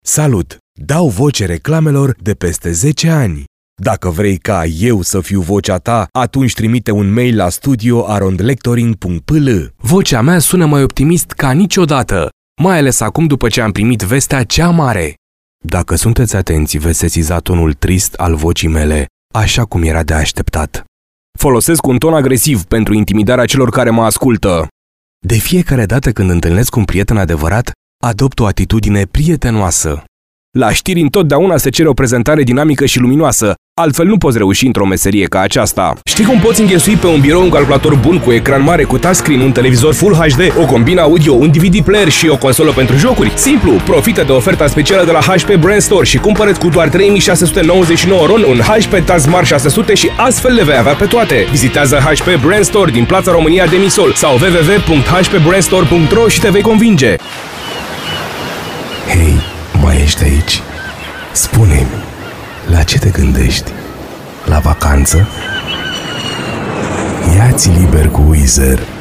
Salut! Dau voce reclamelor de peste 10 ani. Dacă vrei ca eu să fiu vocea ta, atunci trimite un mail la studio@lectoring.pl. Vocea mea sună mai optimist ca niciodată, mai ales acum după ce am primit vestea cea mare. Dacă sunteți atenți, veți sesiza tonul trist al vocii mele, așa cum era de așteptat. Folosesc un ton agresiv pentru intimidarea celor care mă ascultă. De fiecare dată când întâlnesc un prieten adevărat, adopt o atitudine prietenoasă. La știri întotdeauna se cere o prezentare dinamică și luminoasă, altfel nu poți reuși într-o meserie ca aceasta. Știi cum poți înghesui pe un birou un calculator bun cu ecran mare cu touchscreen, un televizor Full HD, o cabină audio, un DVD player și o consolă pentru jocuri? Simplu! Profită de oferta specială de la HP Brand Store și cumpără cu doar 3699 RON un HP TazSmart 600 și astfel le vei avea pe toate. Vizitează HP Brand Store din Plața România de Misol sau www.hpbrandstore.ro și te vei convinge. Hei, mai ești aici? Spune-mi, la ce te gândești? La vacanță? Ia-ți liber cu Wizz Air.